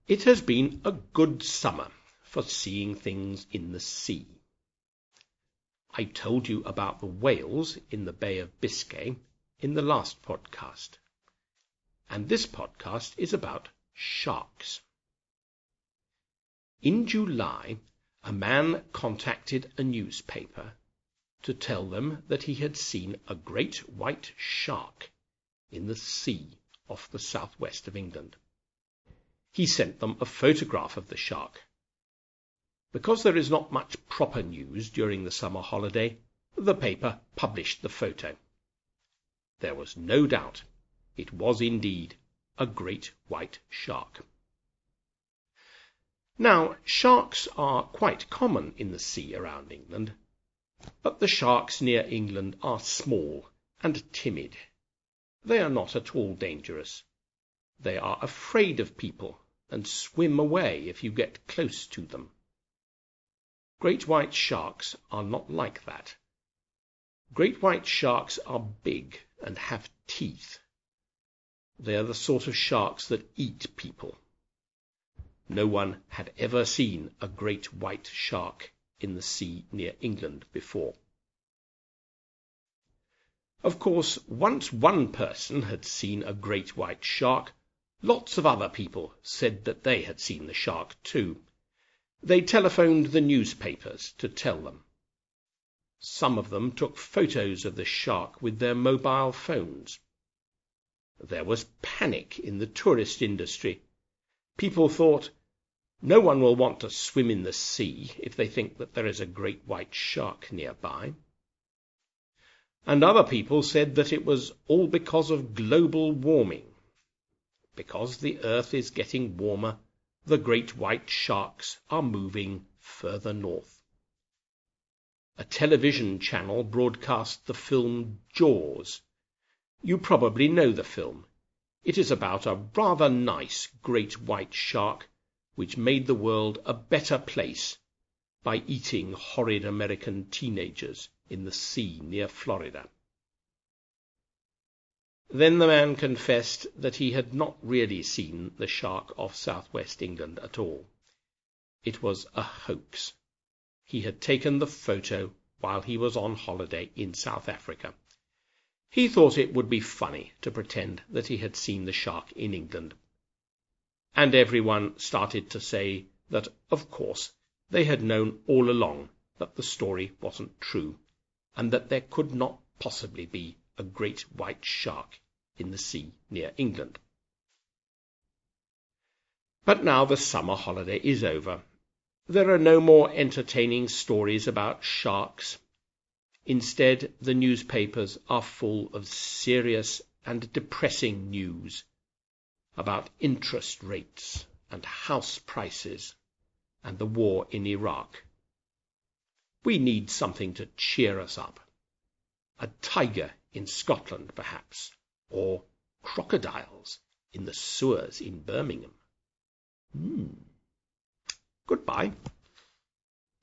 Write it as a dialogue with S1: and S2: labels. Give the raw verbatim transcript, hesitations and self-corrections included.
S1: It has been a good summer for seeing things in the sea. I told you about the whales in the Bay of Biscay in the last podcast, and this podcast is about sharks. In July, a man contacted a newspaper to tell them that he had seen a great white shark in the sea off the southwest of England. He sent them a photograph of the shark. Because there is not much proper news during the summer holiday, the paper published the photo. There was no doubt it was indeed a great white shark. Now, sharks are quite common in the sea around England, but the sharks near England are small and timid. They are not at all dangerous. They are afraid of people and swim away if you get close to them. Great white sharks are not like that. Great white sharks are big and have teeth. They are the sort of sharks that eat people. No one had ever seen a great white shark in the sea near England before. Of course, once one person had seen a great white shark, lots of other people said that they had seen the shark too. They telephoned the newspapers to tell them. Some of them took photos of the shark with their mobile phones. There was panic in the tourist industry. People thought, no one will want to swim in the sea if they think that there is a great white shark nearby. And other people said that it was all because of global warming. Because the earth is getting warmer, the great white sharks are moving further north. A television channel broadcast the film Jaws. You probably know the film. It is about a rather nice great white shark which made the world a better place by eating horrid American teenagers in the sea near Florida. Then the man confessed that he had not really seen the shark off southwest England at all. It was a hoax. He had taken the photo while he was on holiday in South Africa. He thought it would be funny to pretend that he had seen the shark in England. And everyone started to say that, of course, they had known all along that the story wasn't true, and that there could not possibly be a great white shark in the sea near England. But now the summer holiday is over. There are no more entertaining stories about sharks. Instead, the newspapers are full of serious and depressing news about interest rates and house prices and the war in Iraq. We need something to cheer us up. A tiger in Scotland, perhaps, or crocodiles in the sewers in Birmingham. Hmm. Goodbye.